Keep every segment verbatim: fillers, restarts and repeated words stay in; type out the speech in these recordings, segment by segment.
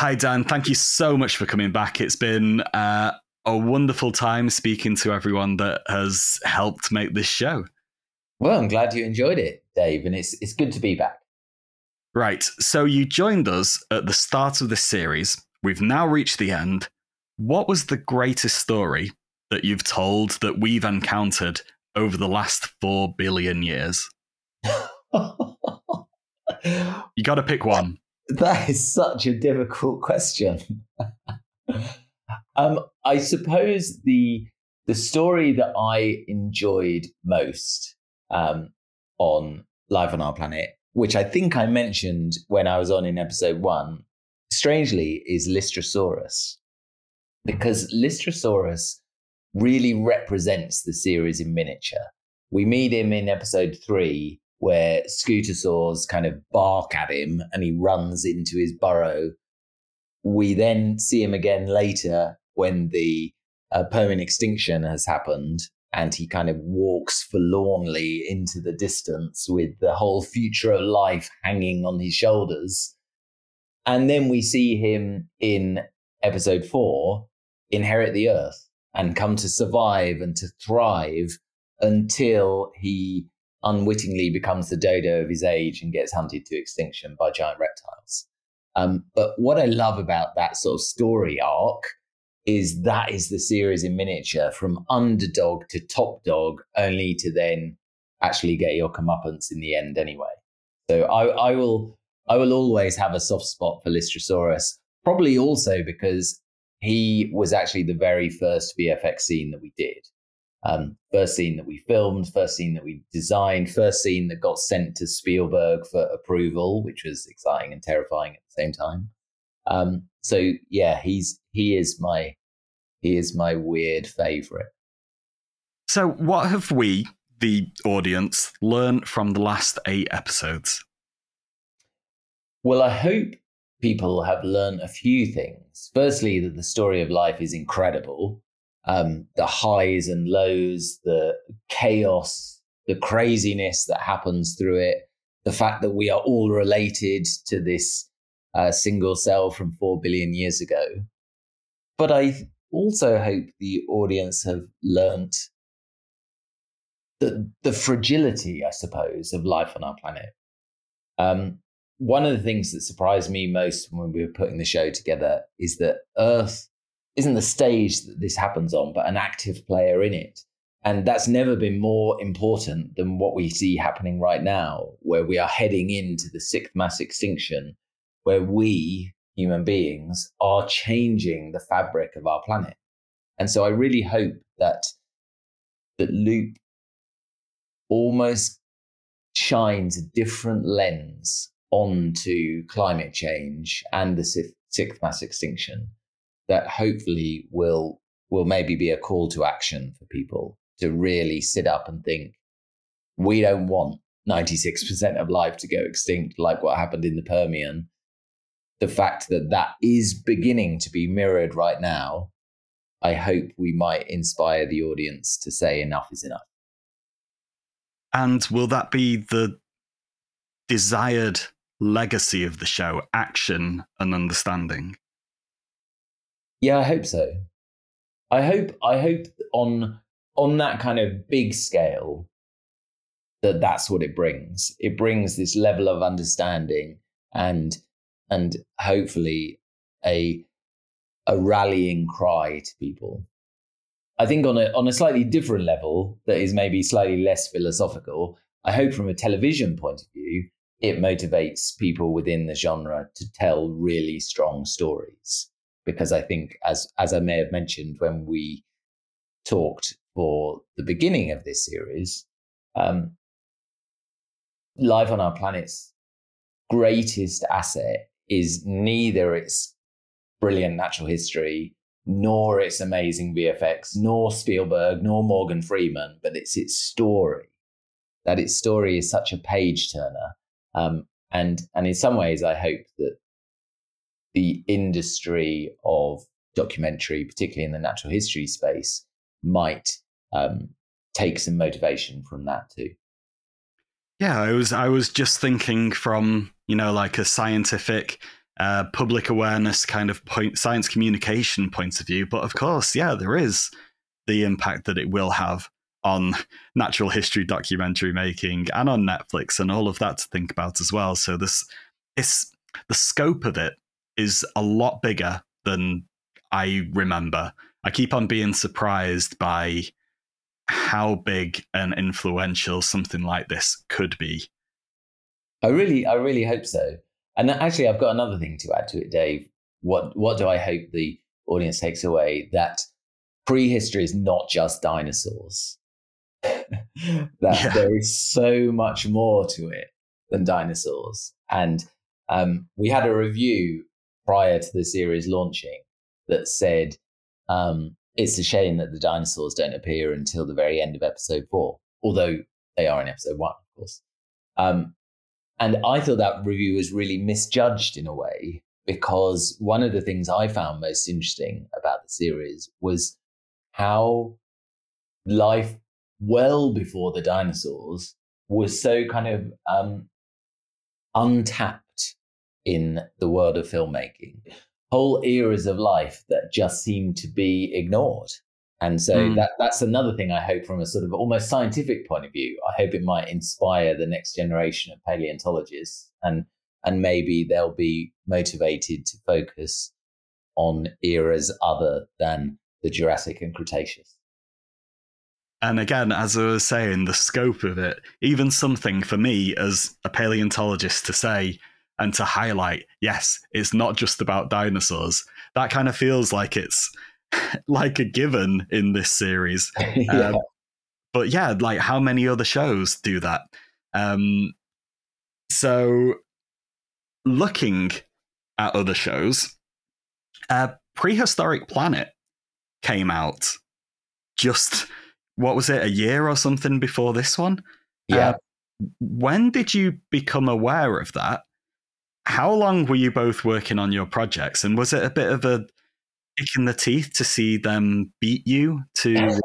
Hi, Dan. Thank you so much for coming back. It's been uh, a wonderful time speaking to everyone that has helped make this show. Well, I'm glad you enjoyed it, Dave, and it's it's good to be back. Right. So you joined us at the start of this series. We've now reached the end. What was the greatest story that you've told that we've encountered over the last four billion years? You got to pick one. That is such a difficult question. um, I suppose the the story that I enjoyed most um, on Life on Our Planet, which I think I mentioned when I was on in episode one, strangely, is Lystrosaurus. Because Lystrosaurus really represents the series in miniature. We meet him in episode three, where Scootosaurs kind of bark at him and he runs into his burrow. We then see him again later when the uh, Permian extinction has happened and he kind of walks forlornly into the distance with the whole future of life hanging on his shoulders. And then we see him in episode four inherit the earth and come to survive and to thrive until he unwittingly becomes the dodo of his age and gets hunted to extinction by giant reptiles. Um, but what I love about that sort of story arc is that is the series in miniature, from underdog to top dog, only to then actually get your comeuppance in the end anyway. So I, I will I will always have a soft spot for Lystrosaurus, probably also because he was actually the very first V F X scene that we did. Um, first scene that we filmed, first scene that we designed, first scene that got sent to Spielberg for approval, which was exciting and terrifying at the same time. Um, so yeah, he's he is my he is my weird favorite. So what have we, the audience, learned from the last eight episodes? Well, I hope people have learned a few things. Firstly, that the story of life is incredible. Um, the highs and lows, the chaos, the craziness that happens through it, the fact that we are all related to this uh, single cell from four billion years ago. But I also hope the audience have learnt the, the fragility, I suppose, of life on our planet. Um, one of the things that surprised me most when we were putting the show together is that Earth isn't the stage that this happens on, but an active player in it. And that's never been more important than what we see happening right now, where we are heading into the sixth mass extinction, where we, human beings, are changing the fabric of our planet. And so I really hope that that Loop almost shines a different lens onto climate change and the sixth mass extinction that hopefully will will maybe be a call to action for people to really sit up and think, we don't want ninety-six percent of life to go extinct like what happened in the Permian. The fact that that is beginning to be mirrored right now, I hope we might inspire the audience to say enough is enough. And will that be the desired legacy of the show, action and understanding? Yeah, I hope so. I hope I hope on on that kind of big scale that that's what it brings. It brings this level of understanding and and hopefully a a rallying cry to people. I think on a on a slightly different level that is maybe slightly less philosophical, I hope from a television point of view, it motivates people within the genre to tell really strong stories. Because I think, as as I may have mentioned when we talked for the beginning of this series, um, Life on Our Planet's greatest asset is neither its brilliant natural history, nor its amazing V F X, nor Spielberg, nor Morgan Freeman, but it's its story. That its story is such a page turner. Um, and, and in some ways, I hope that the industry of documentary, particularly in the natural history space, might um, take some motivation from that too. Yeah, I was I was just thinking from, you know, like a scientific uh, public awareness kind of point, science communication point of view. But of course, yeah, there is the impact that it will have on natural history documentary making and on Netflix and all of that to think about as well. So this, it's, the scope of it is a lot bigger than I remember. I keep on being surprised by how big and influential something like this could be. I really, I really hope so. And actually, I've got another thing to add to it, Dave. What, what do I hope the audience takes away? That prehistory is not just dinosaurs. that yeah. There is so much more to it than dinosaurs. And um, we had a review prior to the series launching that said, um, it's a shame that the dinosaurs don't appear until the very end of episode four, although they are in episode one, of course. Um, and I thought that review was really misjudged in a way, because one of the things I found most interesting about the series was how life well before the dinosaurs was so kind of um, untapped in the world of filmmaking. Whole eras of life that just seem to be ignored. And so mm. that that's another thing I hope from a sort of almost scientific point of view. I hope it might inspire the next generation of paleontologists, and and maybe they'll be motivated to focus on eras other than the Jurassic and Cretaceous. And again, as I was saying, the scope of it, even something for me as a paleontologist to say and to highlight, yes, it's not just about dinosaurs. That kind of feels like it's like a given in this series. yeah. Um, but yeah, like how many other shows do that? Um, so looking at other shows, uh, Prehistoric Planet came out just, what was it, a year or something before this one? Yeah. Uh, when did you become aware of that? How long were you both working on your projects? And was it a bit of a kick in the teeth to see them beat you to...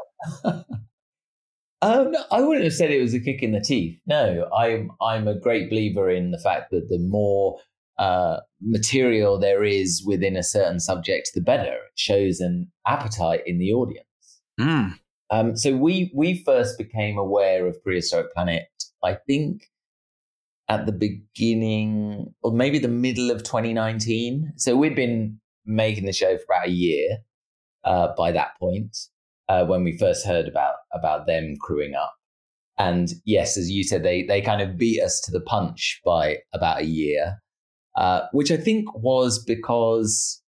um, I wouldn't have said it was a kick in the teeth. No, I'm, I'm a great believer in the fact that the more uh, material there is within a certain subject, the better. It shows an appetite in the audience. Mm. Um, so we we first became aware of Prehistoric Planet, I think, at the beginning, or maybe the middle of twenty nineteen. So we'd been making the show for about a year uh, by that point, uh, when we first heard about about them crewing up. And yes, as you said, they they kind of beat us to the punch by about a year, uh, which I think was because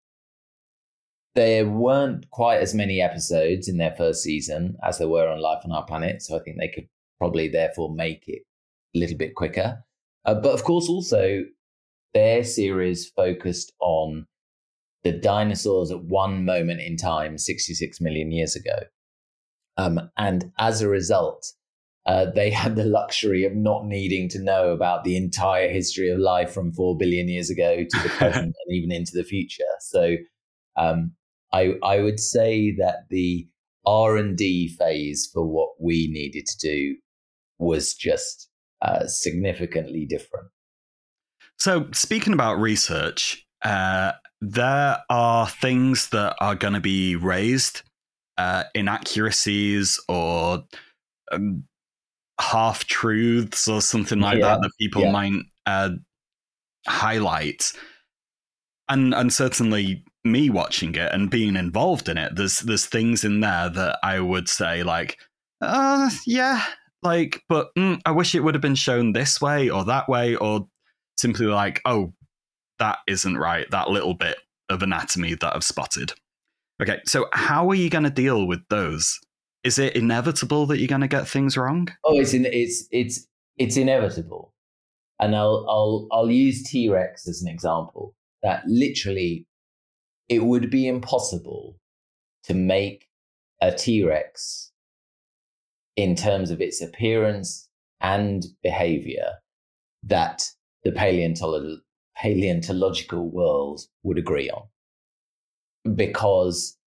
there weren't quite as many episodes in their first season as there were on Life on Our Planet. So I think they could probably therefore make it a little bit quicker. Uh, but of course, also, their series focused on the dinosaurs at one moment in time, sixty-six million years ago. Um, and as a result, uh, they had the luxury of not needing to know about the entire history of life from four billion years ago to the present and even into the future. So um, I, I would say that the R and D phase for what we needed to do was just uh, significantly different. So speaking about research, uh, there are things that are going to be raised, uh, inaccuracies or um, half-truths or something like yeah. that that people yeah. might uh, highlight. And and certainly me watching it and being involved in it, there's there's things in there that I would say like, uh, yeah, like, but mm, I wish it would have been shown this way or that way, or simply like, oh, that isn't right, that little bit of anatomy that I've spotted. Okay, so how are you going to deal with those? Is it inevitable that you're going to get things wrong? Oh, it's in, it's it's it's inevitable, and I'll I'll I'll use T-Rex as an example. That literally, it would be impossible to make a T-Rex in terms of its appearance and behavior that the paleontolo- paleontological world would agree on. Because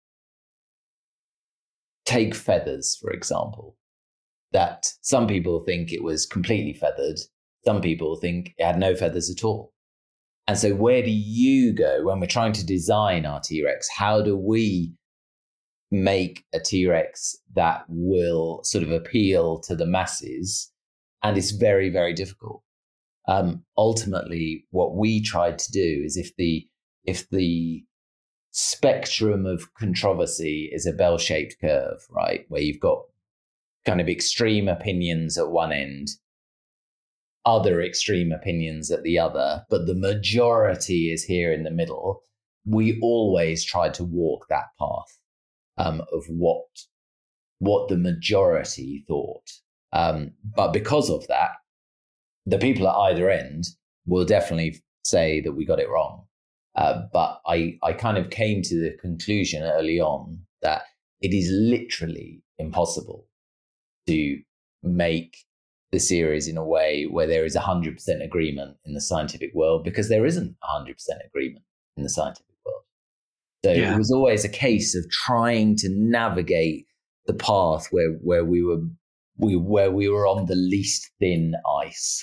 take feathers, for example, that some people think it was completely feathered. Some people think it had no feathers at all. And so where do you go when we're trying to design our T-Rex? How do we make a T-Rex that will sort of appeal to the masses? And it's very, very difficult. Um, ultimately, what we tried to do is if the if the spectrum of controversy is a bell-shaped curve, right, where you've got kind of extreme opinions at one end, other extreme opinions at the other, but the majority is here in the middle, we always tried to walk that path um, of what what the majority thought. Um, but because of that, the people at either end will definitely say that we got it wrong. Uh, but I, I kind of came to the conclusion early on that it is literally impossible to make the series in a way where there is one hundred percent agreement in the scientific world, because there isn't one hundred percent agreement in the scientific world. So yeah. It was always a case of trying to navigate the path where, where we were we where we were on the least thin ice.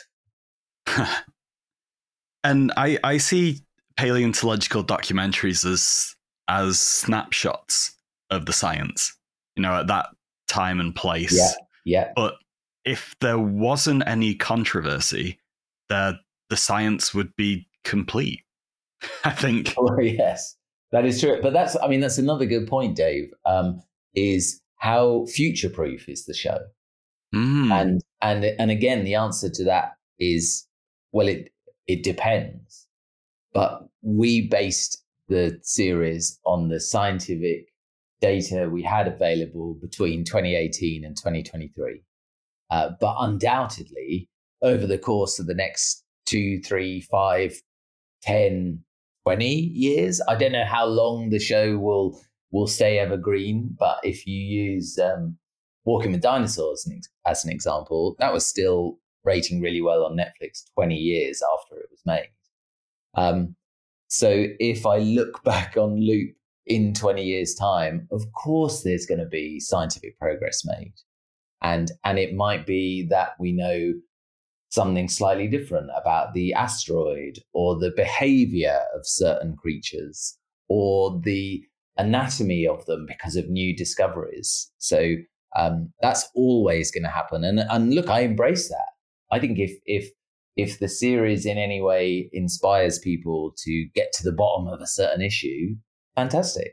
And I, I see paleontological documentaries as as snapshots of the science, you know, at that time and place. Yeah, yeah. But if there wasn't any controversy, the the science would be complete, I think. Oh, yes, that is true. But that's, I mean, that's another good point, Dave, um, is how future-proof is the show? Mm. And and and again, the answer to that is, well, it it depends. But we based the series on the scientific data we had available between twenty eighteen and twenty twenty-three. Uh, but undoubtedly, over the course of the next two, three, five, ten, twenty years, I don't know how long the show will will stay evergreen. But if you use um, Walking with Dinosaurs as an example, that was still rating really well on Netflix twenty years after it was made. Um, so if I look back on Loop in twenty years' time, of course there's going to be scientific progress made. And, and it might be that we know something slightly different about the asteroid or the behavior of certain creatures or the anatomy of them because of new discoveries. So um, that's always going to happen. And, and look, I embrace that. I think if if if the series in any way inspires people to get to the bottom of a certain issue, fantastic.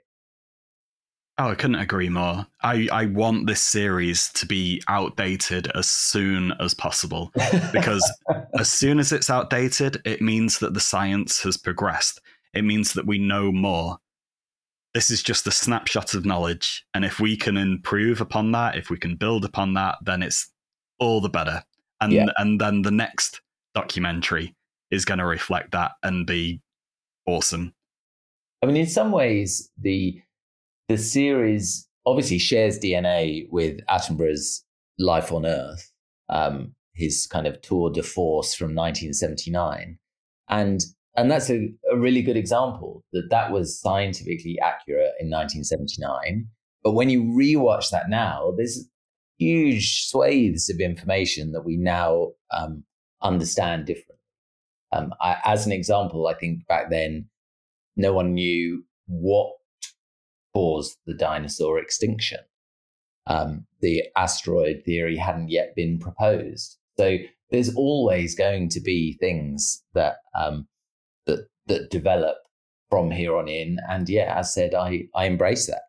Oh, I couldn't agree more. I, I want this series to be outdated as soon as possible, because as soon as it's outdated, it means that the science has progressed. It means that we know more. This is just a snapshot of knowledge. And if we can improve upon that, if we can build upon that, then it's all the better. And yeah. and then the next documentary is going to reflect that and be awesome. I mean, in some ways, the the series obviously shares D N A with Attenborough's Life on Earth, um, his kind of tour de force from nineteen seventy-nine. And and that's a, a really good example that that was scientifically accurate in nineteen seventy-nine. But when you rewatch that now, there's huge swathes of information that we now um, understand differently. Um, I, as an example, I think back then, no one knew what caused the dinosaur extinction. Um, the asteroid theory hadn't yet been proposed. So there's always going to be things that um, that that develop from here on in. And yeah, as said, I, I embrace that.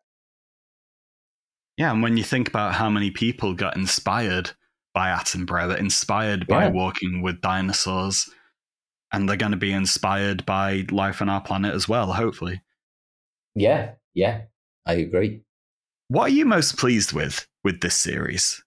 Yeah, and when you think about how many people got inspired by Attenborough, inspired by yeah. Walking with Dinosaurs, and they're going to be inspired by Life on Our Planet as well, hopefully. Yeah, yeah, I agree. What are you most pleased with with this series?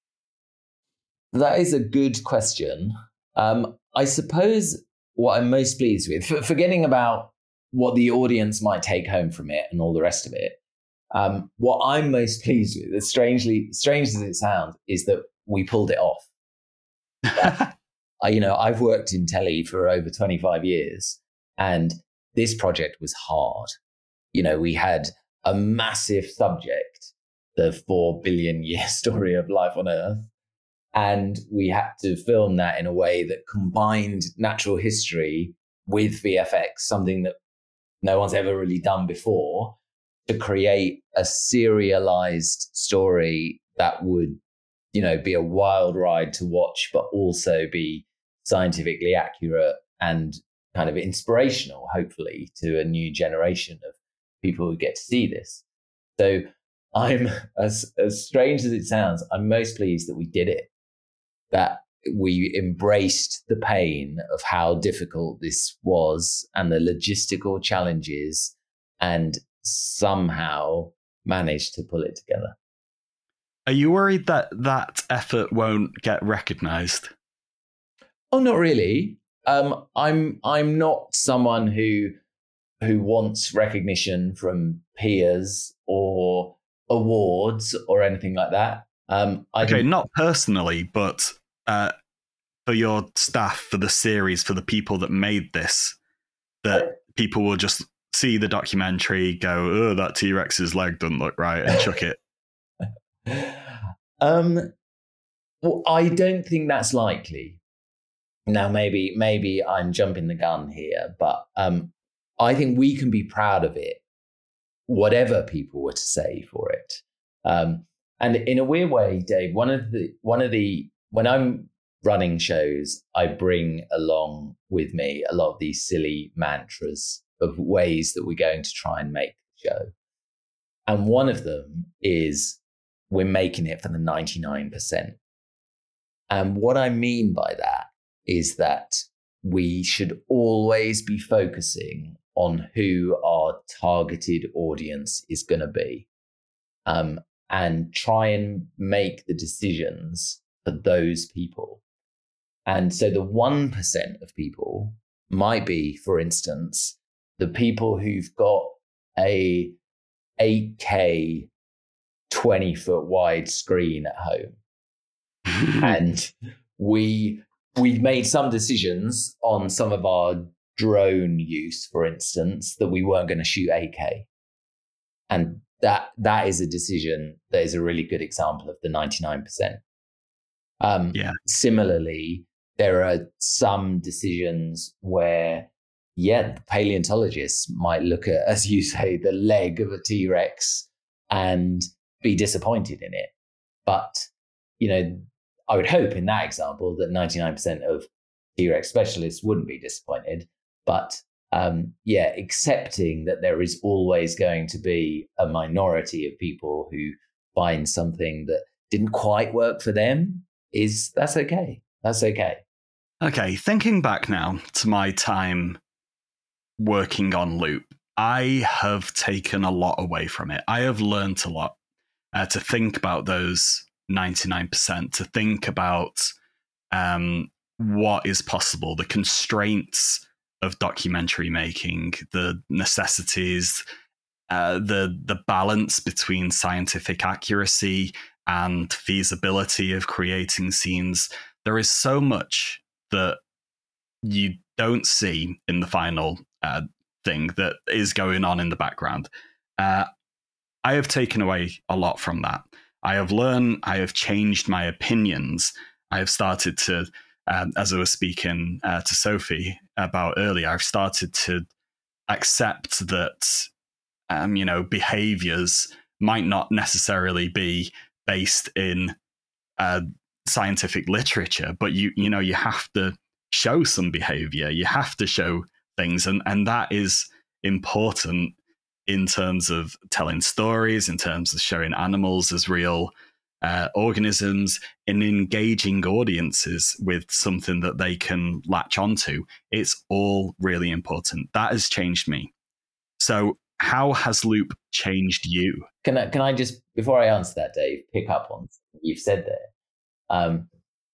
That is a good question. Um, I suppose what I'm most pleased with, for, forgetting about what the audience might take home from it and all the rest of it, um, what I'm most pleased with, as strangely strange as it sounds, is that we pulled it off. That, I, you know, I've worked in telly for over twenty-five years, and this project was hard. You know, we had a massive subject, the four billion year story of life on Earth. And we had to film that in a way that combined natural history with V F X, something that no one's ever really done before, to create a serialized story that would, you know, be a wild ride to watch, but also be scientifically accurate and kind of inspirational, hopefully, to a new generation of people who get to see this. So I'm, as, as strange as it sounds, I'm most pleased that we did it, that we embraced the pain of how difficult this was and the logistical challenges, and somehow managed to pull it together. Are you worried that that effort won't get recognized? Oh, not really. Um, I'm I'm not someone who who wants recognition from peers or awards or anything like that. Um, I okay, think, not personally, but uh, for your staff, for the series, for the people that made this, that people will just see the documentary, go, oh, that T-Rex's leg doesn't look right, and chuck it. um, well, I don't think that's likely. Now, maybe maybe I'm jumping the gun here, but um, I think we can be proud of it, whatever people were to say for it. Um, and in a weird way, Dave, one of the one of the when I'm running shows, I bring along with me a lot of these silly mantras of ways that we're going to try and make the show. And one of them is we're making it for the ninety-nine percent. And what I mean by that is that we should always be focusing on who our targeted audience is going to be, um, and try and make the decisions for those people. And so the one percent of people might be, for instance, the people who've got a eight K twenty foot wide screen at home. And we we've made some decisions on some of our drone use, for instance, that we weren't going to shoot eight K. And that that is a decision that is a really good example of the ninety-nine percent. Um, yeah. Similarly, there are some decisions where, yeah, the paleontologists might look at, as you say, the leg of a T-Rex and be disappointed in it. But, you know, I would hope in that example that ninety-nine percent of T-Rex specialists wouldn't be disappointed. But um, yeah, accepting that there is always going to be a minority of people who find something that didn't quite work for them, is that's okay. That's okay. Okay, thinking back now to my time working on Loop, I have taken a lot away from it. I have learned a lot uh, to think about those ninety-nine percent, to think about um, what is possible, the constraints of documentary making, the necessities, uh, the the balance between scientific accuracy and feasibility of creating scenes. There is so much that you don't see in the final uh, thing that is going on in the background. Uh, I have taken away a lot from that. I have learned, I have changed my opinions. I have started to, um, as I was speaking uh, to Sophie about earlier, I've started to accept that, um, you know, behaviors might not necessarily be based in uh, scientific literature, but you, you know, you have to show some behavior. You have to show things, and and that is important in terms of telling stories, in terms of showing animals as real uh, organisms, in engaging audiences with something that they can latch onto. It's all really important. That has changed me. So how has Loop changed you? Can I, can I just, before I answer that, Dave, pick up on something you've said there? Um,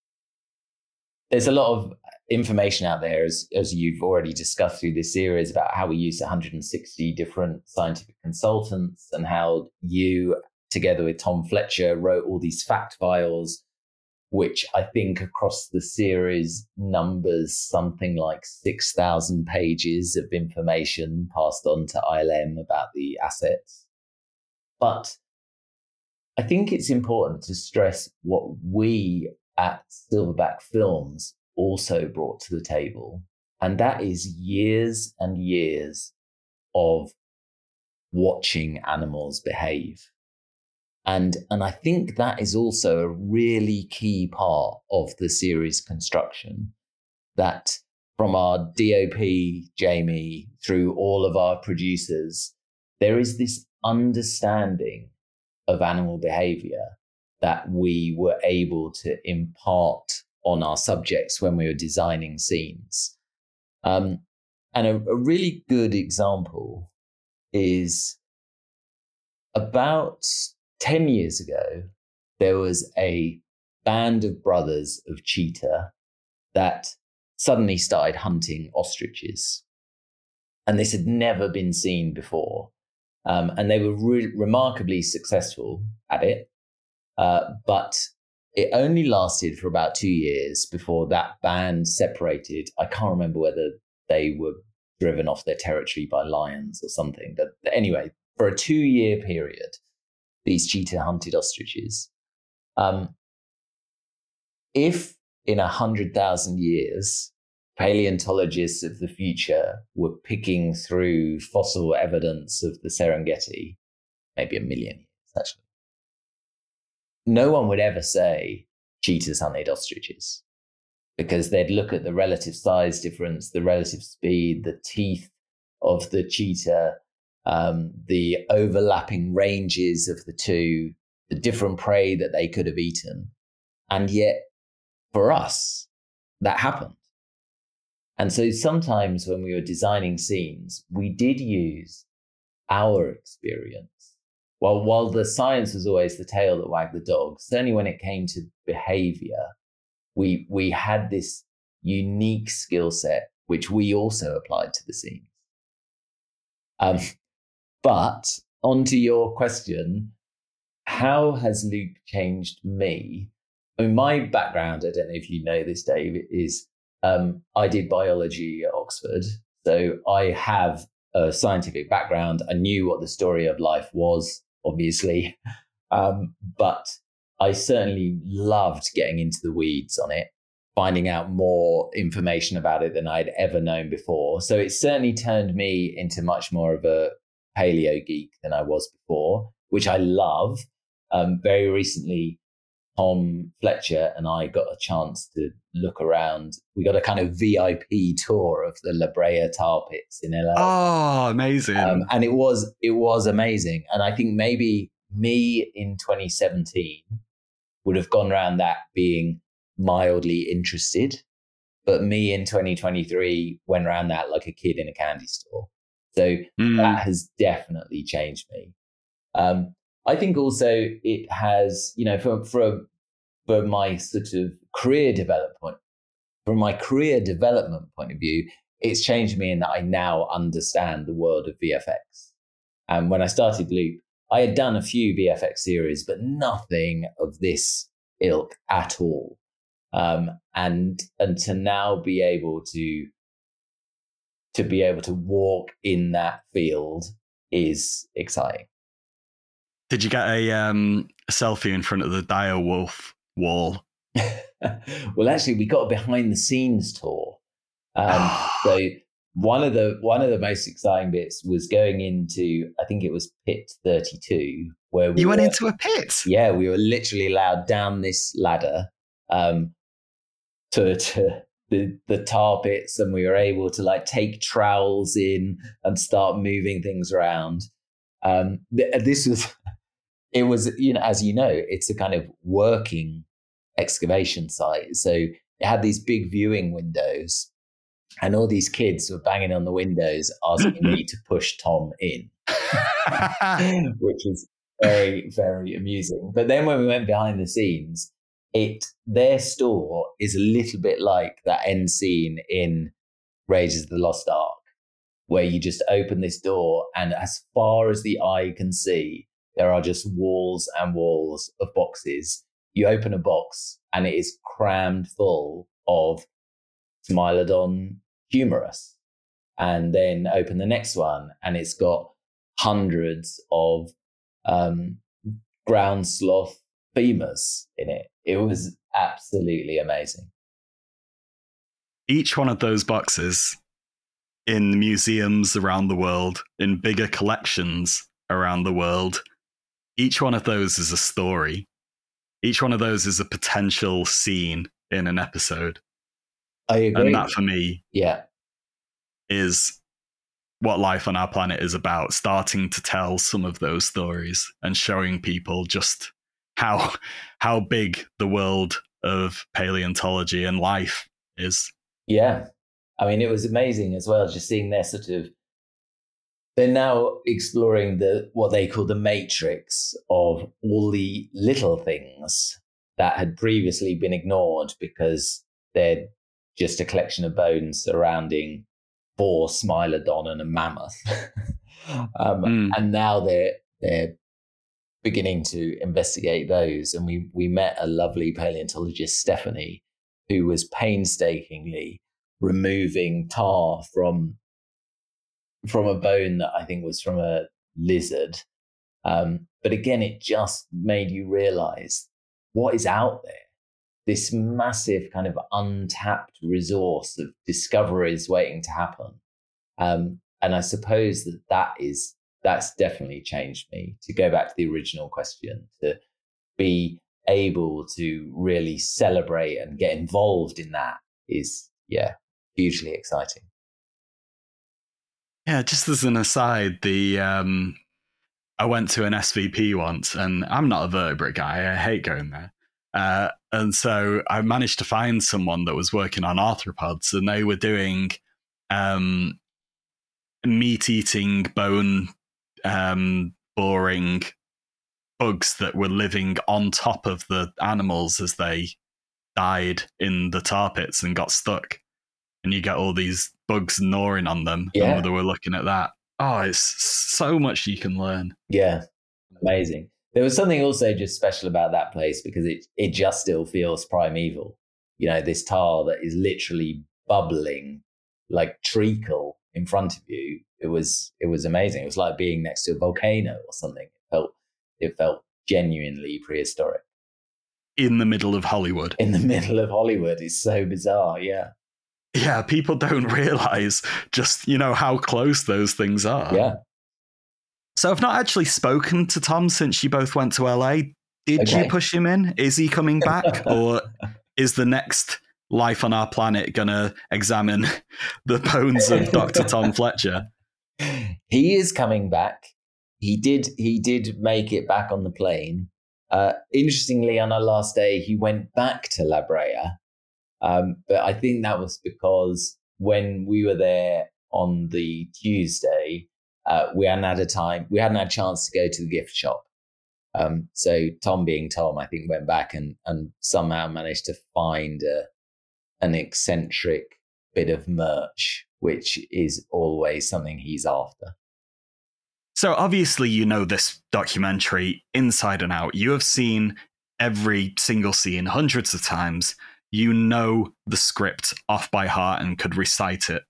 there's a lot of information out there, as, as you've already discussed through this series, about how we use one hundred sixty different scientific consultants, and how you, together with Tom Fletcher, wrote all these fact files, which I think across the series numbers something like six thousand pages of information passed on to I L M about the assets. But I think it's important to stress what we at Silverback Films also brought to the table. And that is years and years of watching animals behave. And, and I think that is also a really key part of the series construction, that from our D O P, Jamie, through all of our producers, there is this understanding of animal behavior that we were able to impart on our subjects when we were designing scenes. Um, and a, a really good example is about ten years ago, there was a band of brothers of cheetah that suddenly started hunting ostriches. And this had never been seen before. Um, and they were re- remarkably successful at it. Uh, but it only lasted for about two years before that band separated. I can't remember whether they were driven off their territory by lions or something. But anyway, for a two-year period, these cheetah hunted ostriches. Um, if in a hundred thousand years, paleontologists of the future were picking through fossil evidence of the Serengeti, maybe a million years actually, no one would ever say cheetahs hunted ostriches, because they'd look at the relative size difference, the relative speed, the teeth of the cheetah, um, the overlapping ranges of the two, the different prey that they could have eaten. And yet, for us, that happened. And so sometimes when we were designing scenes, we did use our experience. Well, while the science was always the tail that wagged the dog, certainly when it came to behavior, we we had this unique skill set, which we also applied to the scenes. Um, but onto your question, how has Luke changed me? I mean, my background, I don't know if you know this, Dave, is um, I did biology at Oxford. So I have a scientific background. I knew what the story of life was, obviously. Um, but I certainly loved getting into the weeds on it, finding out more information about it than I'd ever known before. So it certainly turned me into much more of a paleo geek than I was before, which I love. Um, very recently, Tom Fletcher and I got a chance to look around. We got a kind of V I P tour of the La Brea tar pits in L A. Oh, amazing. Um, and it was, it was amazing. And I think maybe me in twenty seventeen would have gone around that being mildly interested, but me in twenty twenty-three went around that like a kid in a candy store. So mm. that has definitely changed me. Um, I think also it has, you know, for, for, for my sort of career development, from my career development point of view, it's changed me in that I now understand the world of V F X. And when I started Loop, I had done a few V F X series, but nothing of this ilk at all. Um, and, and to now be able to, to be able to walk in that field is exciting. Did you get a, um, a selfie in front of the Dire Wolf wall? Well, actually, we got a behind the scenes tour. Um, so one of the one of the most exciting bits was going into, I think it was pit thirty-two, where we you went were, into a pit. Yeah, we were literally allowed down this ladder um, to to the the tar pits, and we were able to like take trowels in and start moving things around. Um, th- this was. It was, you know, as you know, it's a kind of working excavation site. So it had these big viewing windows, and all these kids were banging on the windows asking me to push Tom in, which was very, very amusing. But then when we went behind the scenes, it their store is a little bit like that end scene in Raiders of the Lost Ark, where you just open this door and as far as the eye can see, there are just walls and walls of boxes. You open a box and it is crammed full of Smilodon humerus. And then open the next one and it's got hundreds of um, ground sloth femurs in it. It was absolutely amazing. each one of those boxes in museums around the world, in bigger collections around the world, each one of those is a story. Each one of those is a potential scene in an episode. I agree. And that for me yeah. is what Life on Our Planet is about, starting to tell some of those stories and showing people just how how big the world of paleontology and life is. Yeah. I mean, it was amazing as well, just seeing their sort of, they're now exploring the what they call the matrix of all the little things that had previously been ignored because they're just a collection of bones surrounding four Smilodon and a mammoth. um, mm. And now they're they're beginning to investigate those. And we we met a lovely paleontologist, Stephanie, who was painstakingly removing tar from from a bone that I think was from a lizard. Um, but again, it just made you realize what is out there. This massive kind of untapped resource of discoveries waiting to happen. Um, and I suppose that that is, that's definitely changed me. To go back to the original question, to be able to really celebrate and get involved in that is, yeah, hugely exciting. Yeah, just as an aside, the um, I went to an S V P once, and I'm not a vertebrate guy. I hate going there. Uh, and so I managed to find someone that was working on arthropods, and they were doing um, meat-eating, bone um, boring bugs that were living on top of the animals as they died in the tar pits and got stuck. And you get all these bugs gnawing on them. Yeah. And they were looking at that. Oh, it's so much you can learn. Yeah, amazing. There was something also just special about that place because it it just still feels primeval. You know, this tar that is literally bubbling like treacle in front of you. It was it was amazing. It was like being next to a volcano or something. It felt it felt genuinely prehistoric. In the middle of Hollywood. In the middle of Hollywood. It's so bizarre, yeah. Yeah, people don't realize just, you know, how close those things are. Yeah. So I've not actually spoken to Tom since you both went to L A. Did okay. you push him in? Is he coming back? Or is the next Life on Our Planet going to examine the bones of Doctor Tom Fletcher? He is coming back. He did, he did make it back on the plane. Uh, interestingly, on our last day, he went back to La Brea. Um, but I think that was because when we were there on the Tuesday, uh, we hadn't had a time, we hadn't had a chance to go to the gift shop. Um, so Tom being Tom, I think went back and, and somehow managed to find a, an eccentric bit of merch, which is always something he's after. So obviously, you know this documentary inside and out. You have seen every single scene hundreds of times. You know the script off by heart and could recite it.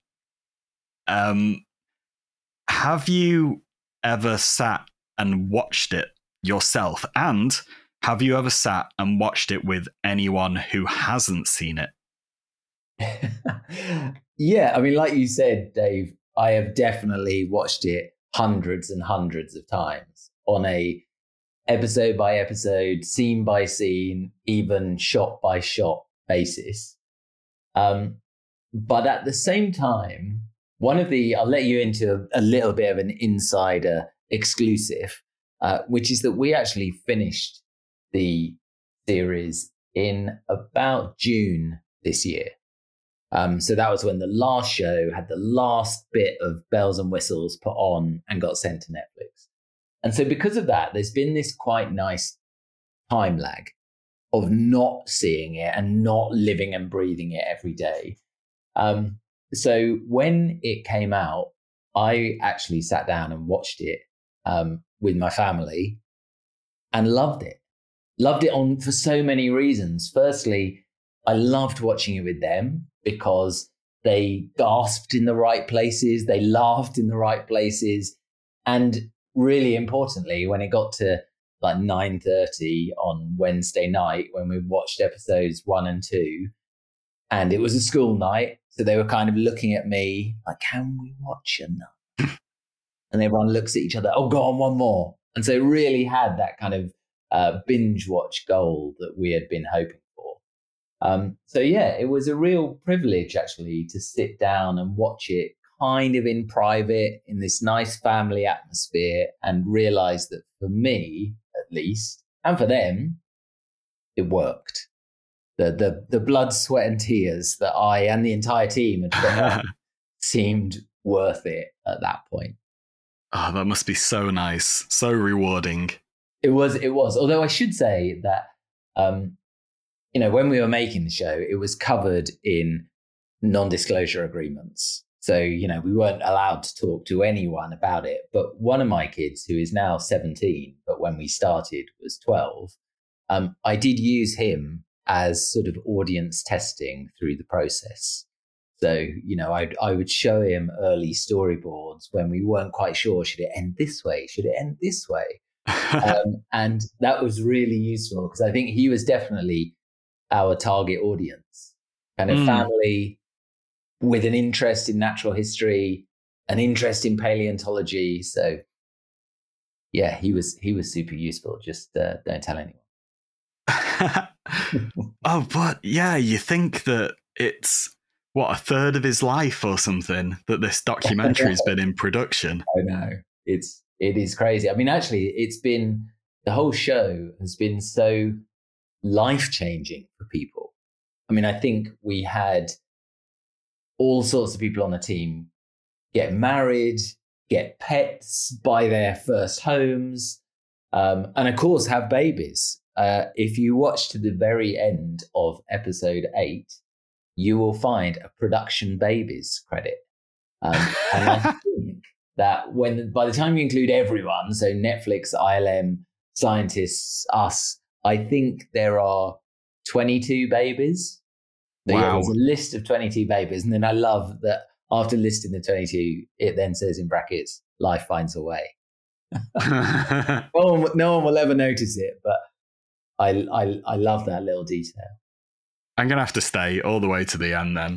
Um, have you ever sat and watched it yourself? And have you ever sat and watched it with anyone who hasn't seen it? Yeah, I mean, like you said, Dave, I have definitely watched it hundreds and hundreds of times on a episode by episode, scene by scene, even shot by shot basis. Um, but at the same time, one of the, I'll let you into a, a little bit of an insider exclusive, uh, which is that we actually finished the series in about June this year. Um, so that was when the last show had the last bit of bells and whistles put on and got sent to Netflix. And so because of that, there's been this quite nice time lag of not seeing it and not living and breathing it every day. Um, so when it came out, I actually sat down and watched it um, with my family and loved it. Loved it on for so many reasons. Firstly, I loved watching it with them because they gasped in the right places, they laughed in the right places, and really importantly, when it got to like nine thirty on Wednesday night, when we watched episodes one and two, and it was a school night, So they were kind of looking at me like, can we watch enough? And everyone looks at each other, oh, go on, one more. And so it really had that kind of uh, binge watch goal that we had been hoping for. Um, so yeah, it was a real privilege actually to sit down and watch it kind of in private in this nice family atmosphere and realize that for me, at least, and for them, it worked. The, the, the blood, sweat and tears that I and the entire team had put on seemed worth it at that point. Oh, that must be so nice. So rewarding. It was, it was. Although I should say that, um, you know, when we were making the show, it was covered in non-disclosure agreements. So, you know, we weren't allowed to talk to anyone about it. But one of my kids, who is now seventeen, but when we started was twelve, um, I did use him as sort of audience testing through the process. So, you know, I I would show him early storyboards when we weren't quite sure, should it end this way? Should it end this way? um, and that was really useful because I think he was definitely our target audience, kind of mm. family with an interest in natural history, an interest in paleontology. So yeah, he was he was super useful. Just uh, don't tell anyone. Oh, but yeah, you think that it's what, a third of his life or something that this documentary's been in production. I know. It's it is crazy. I mean, actually, it's been the whole show has been so life-changing for people. I mean, I think we had all sorts of people on the team get married, get pets, buy their first homes, um, and of course have babies. Uh, if you watch to the very end of episode eight, you will find a production babies credit. Um, and I think that when by the time you include everyone, so Netflix, I L M, scientists, us, I think there are twenty-two babies. So, wow. Yeah, there's a list of twenty-two babies. And then I love that after listing the twenty-two, it then says in brackets, life finds a way. no, one, no one will ever notice it, but I, I, I love that little detail. I'm going to have to stay all the way to the end then.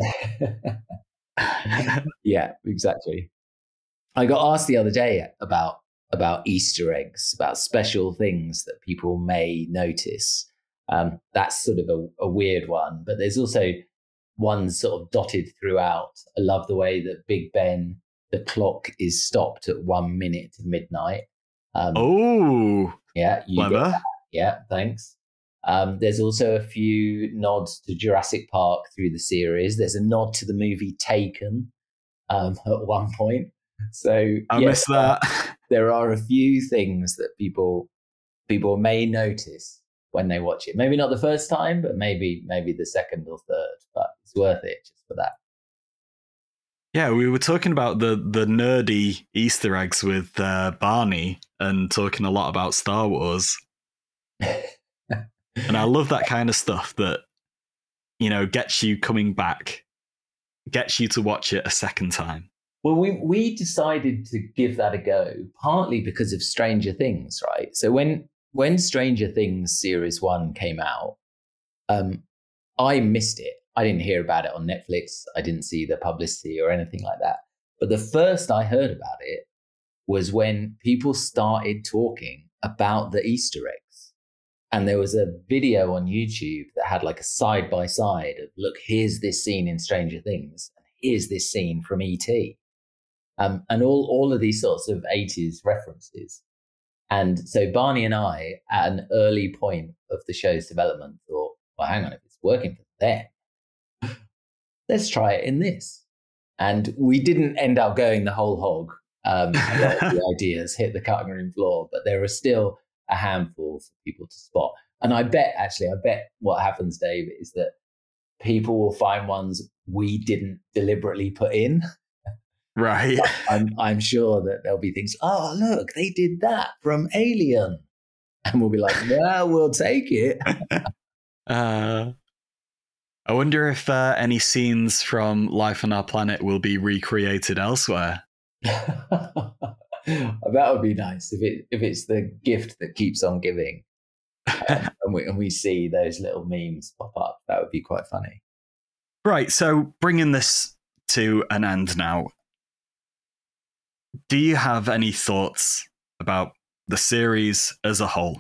Yeah, exactly. I got asked the other day about, about Easter eggs, about special things that people may notice. Um, that's sort of a, a weird one, but there's also ones sort of dotted throughout. I love the way that Big Ben, the clock is stopped at one minute to midnight. Um, oh, yeah, you clever. Get that. Yeah, thanks. Um, there's also a few nods to Jurassic Park through the series. There's a nod to the movie Taken um, at one point. So I yeah, missed that. There are a few things that people people may notice when they watch it. Maybe not the first time, but maybe maybe the second or third. But it's worth it just for that. Yeah, we were talking about the the nerdy Easter eggs with uh, Barney and talking a lot about Star Wars. And I love that kind of stuff that, you know, gets you coming back, gets you to watch it a second time. Well, we we decided to give that a go, partly because of Stranger Things, right? So when when Stranger Things series one came out, um, I missed it. I didn't hear about it on Netflix. I didn't see the publicity or anything like that. But the first I heard about it was when people started talking about the Easter eggs. And there was a video on YouTube that had like a side by side of, look, here's this scene in Stranger Things, and here's this scene from E T. Um, and all, all of these sorts of eighties references. And so Barney and I, at an early point of the show's development, thought, well, hang on, if it's working for them, let's try it in this. And we didn't end up going the whole hog. Um, a lot of the ideas hit the cutting room floor, but there are still a handful for people to spot. And I bet, actually, I bet what happens, Dave, is that people will find ones we didn't deliberately put in. Right. I'm, I'm sure that there'll be things, oh, look, they did that from Alien. And we'll be like, well, we'll take it. uh, I wonder if uh, any scenes from Life on Our Planet will be recreated elsewhere. That would be nice if it if it's the gift that keeps on giving, um, and we and we see those little memes pop up. That would be quite funny. Right. So bringing this to an end now. Do you have any thoughts about the series as a whole?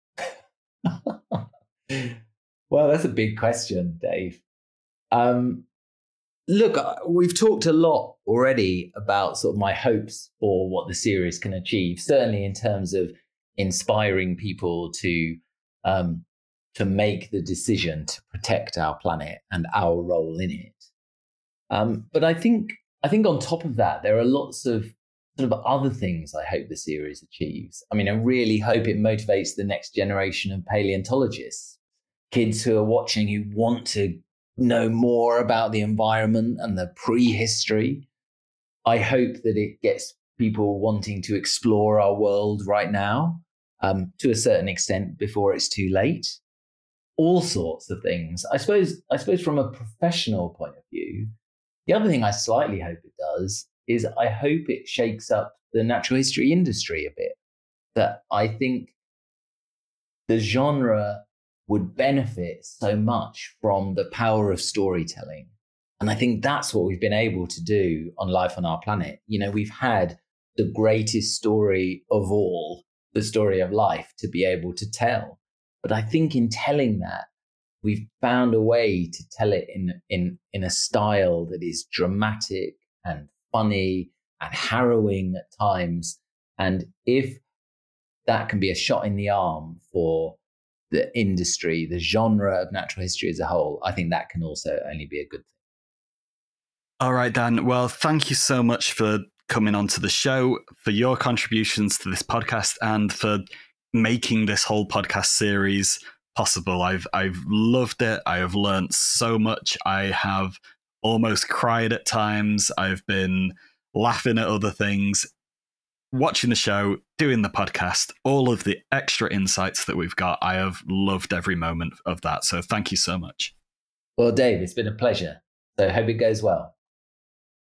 Well, that's a big question, Dave. Um, look, we've talked a lot already about sort of my hopes for what the series can achieve, certainly in terms of inspiring people to um, to make the decision to protect our planet and our role in it. Um, but I think I think on top of that, there are lots of sort of other things I hope the series achieves. I mean, I really hope it motivates the next generation of paleontologists, kids who are watching who want to know more about the environment and the prehistory. I hope that it gets people wanting to explore our world right now, um, to a certain extent, before it's too late. All sorts of things. I suppose, I suppose from a professional point of view, the other thing I slightly hope it does is I hope it shakes up the natural history industry a bit. That I think the genre would benefit so much from the power of storytelling. And I think that's what we've been able to do on Life on Our Planet. You know, we've had the greatest story of all, the story of life, to be able to tell. But I think in telling that, we've found a way to tell it in, in, in a style that is dramatic and funny and harrowing at times. And if that can be a shot in the arm for the industry, the genre of natural history as a whole, I think that can also only be a good thing. All right, Dan. Well, thank you so much for coming onto the show, for your contributions to this podcast, and for making this whole podcast series possible. I've I've loved it. I have learned so much. I have almost cried at times. I've been laughing at other things. Watching the show, doing the podcast, all of the extra insights that we've got, I have loved every moment of that. So thank you so much. Well, Dave, it's been a pleasure. So I hope it goes well.